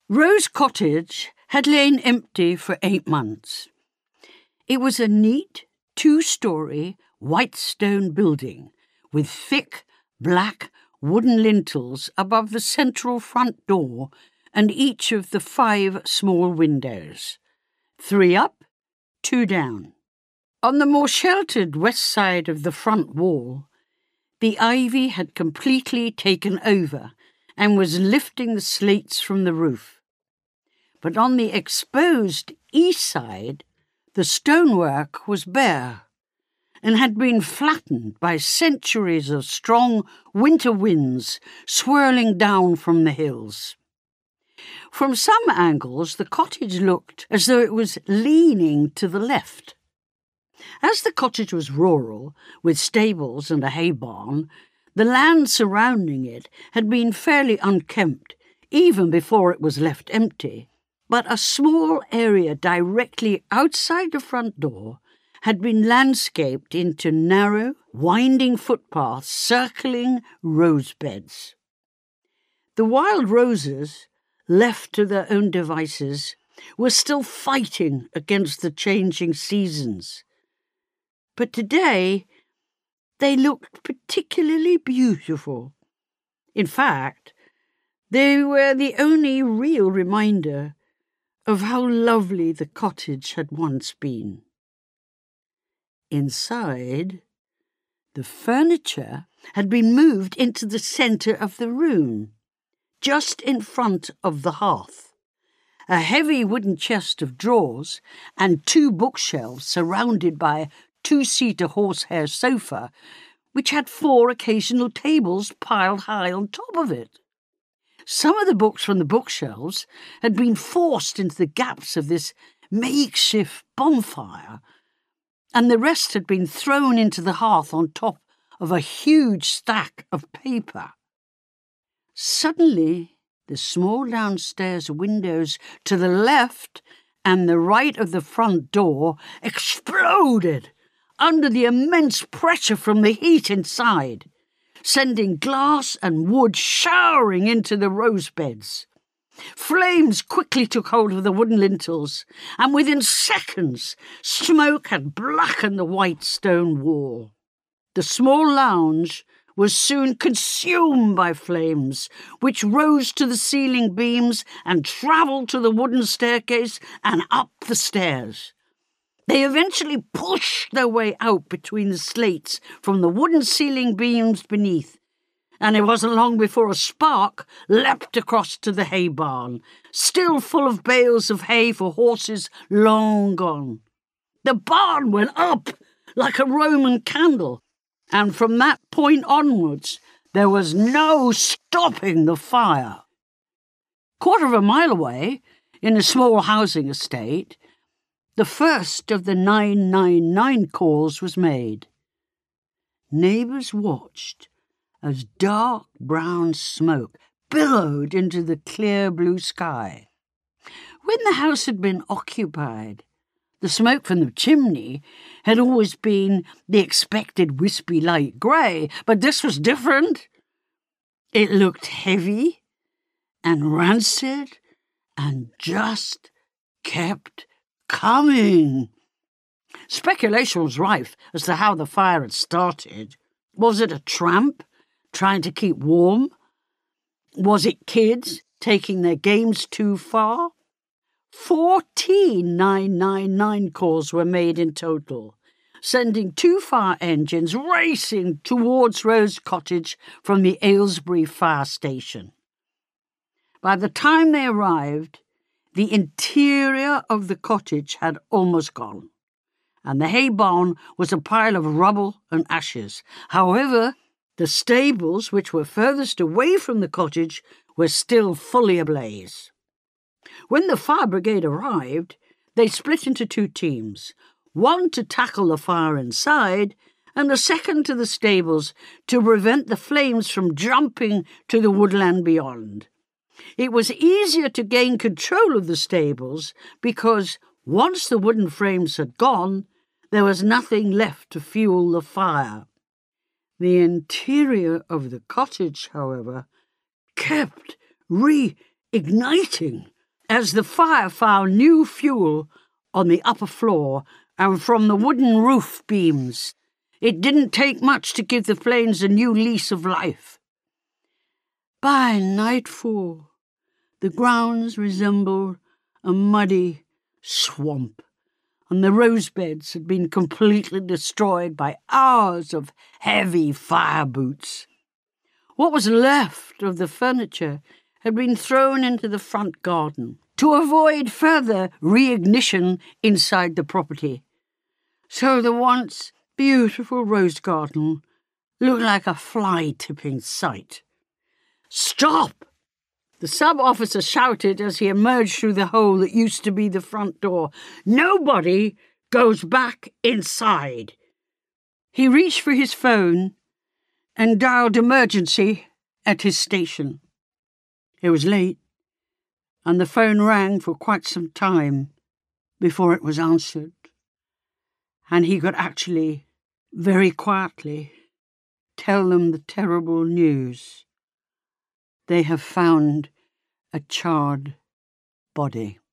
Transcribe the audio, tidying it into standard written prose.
Rose Cottage had lain empty for 8 months. It was a neat, 2-story, white stone building with thick, black, wooden lintels above the central front door and each of the 5 small windows. 3 up, 2 down. On the more sheltered west side of the front wall, the ivy had completely taken over and was lifting the slates from the roof. But on the exposed east side, the stonework was bare and had been flattened by centuries of strong winter winds swirling down from the hills. From some angles, the cottage looked as though it was leaning to the left. As the cottage was rural, with stables and a hay barn, the land surrounding it had been fairly unkempt, even before it was left empty. But a small area directly outside the front door had been landscaped into narrow, winding footpaths circling rose beds. The wild roses, left to their own devices, were still fighting against the changing seasons. But today, they looked particularly beautiful. In fact, they were the only real reminder of how lovely the cottage had once been. Inside, the furniture had been moved into the centre of the room, just in front of the hearth. A heavy wooden chest of drawers and 2 bookshelves surrounded by a 2-seater horsehair sofa, which had 4 occasional tables piled high on top of it. Some of the books from the bookshelves had been forced into the gaps of this makeshift bonfire, and the rest had been thrown into the hearth on top of a huge stack of paper. Suddenly, the small downstairs windows to the left and the right of the front door exploded under the immense pressure from the heat inside, sending glass and wood showering into the rose beds. Flames quickly took hold of the wooden lintels, and within seconds, smoke had blackened the white stone wall. The small lounge was soon consumed by flames, which rose to the ceiling beams and travelled to the wooden staircase and up the stairs. They eventually pushed their way out between the slates from the wooden ceiling beams beneath, and it wasn't long before a spark leapt across to the hay barn, still full of bales of hay for horses long gone. The barn went up like a Roman candle, and from that point onwards there was no stopping the fire. 1/4 of a mile away, in a small housing estate, the first of the 999 calls was made. Neighbours watched as dark brown smoke billowed into the clear blue sky. When the house had been occupied, the smoke from the chimney had always been the expected wispy light grey, but this was different. It looked heavy and rancid and just kept coming. Speculation was rife as to how the fire had started. Was it a tramp trying to keep warm? Was it kids taking their games too far? 14 999 calls were made in total, sending 2 fire engines racing towards Rose Cottage from the Aylesbury fire station. By the time they arrived, the interior of the cottage had almost gone, and the hay barn was a pile of rubble and ashes. However, the stables, which were furthest away from the cottage, were still fully ablaze. When the fire brigade arrived, they split into 2 teams, one to tackle the fire inside, and the second to the stables to prevent the flames from jumping to the woodland beyond. It was easier to gain control of the stables because once the wooden frames had gone, there was nothing left to fuel the fire. The interior of the cottage, however, kept reigniting As the fire found new fuel on the upper floor and from the wooden roof beams, it didn't take much to give the flames a new lease of life. By nightfall, the grounds resembled a muddy swamp, and the rose beds had been completely destroyed by hours of heavy fire boots. What was left of the furniture had been thrown into the front garden to avoid further reignition inside the property. So the once beautiful rose garden looked like a fly-tipping sight. "Stop!" the sub-officer shouted as he emerged through the hole that used to be the front door. "Nobody goes back inside." He reached for his phone and dialed emergency at his station. It was late, and the phone rang for quite some time before it was answered, and he could actually, very quietly, tell them the terrible news. They have found a charred body.